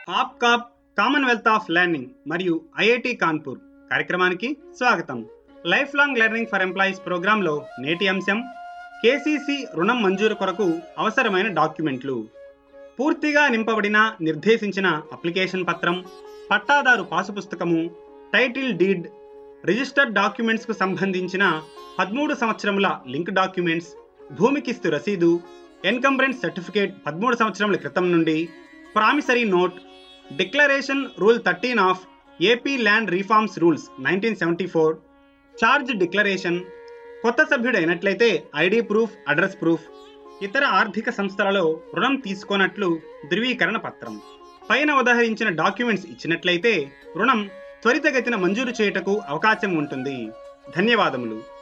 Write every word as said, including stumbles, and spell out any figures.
APCOF commonwealth of learning మరియు IIT Kanpur కార్యక్రమానికి స్వాగతం. Life long learning for employees ప్రోగ్రాంలో నేటి అంశం కేసీసీ రుణం మంజూరు కొరకు అవసరమైన డాక్యుమెంట్లు. పూర్తిగా నింపబడిన నిర్దేశించిన అప్లికేషన్ పత్రం, పట్టాదారు పాసు పుస్తకము, టైటిల్ డీడ్, రిజిస్టర్డ్ డాక్యుమెంట్స్కు సంబంధించిన పదమూడు సంవత్సరముల లింక్ డాక్యుమెంట్స్, భూమికిస్తు రసీదు, ఎన్కంబ్రెన్స్ సర్టిఫికేట్ పదమూడు సంవత్సరముల క్రితం నుండి, promissory note, declaration rule thirteen of AP land reforms rules nineteen seventy four, charge declaration, కొత్త సభ్యుడు అయినట్లయితే ఐడి ప్రూఫ్, అడ్రస్ ప్రూఫ్, ఇతర ఆర్థిక సంస్థలలో రుణం తీసుకున్నట్లు ధృవీకరణ పత్రం. పైన ఉదాహరించిన డాక్యుమెంట్స్ ఇచ్చినట్లయితే రుణం త్వరితగతిన మంజూరు చేయుటకు అవకాశం ఉంటుంది. ధన్యవాదములు.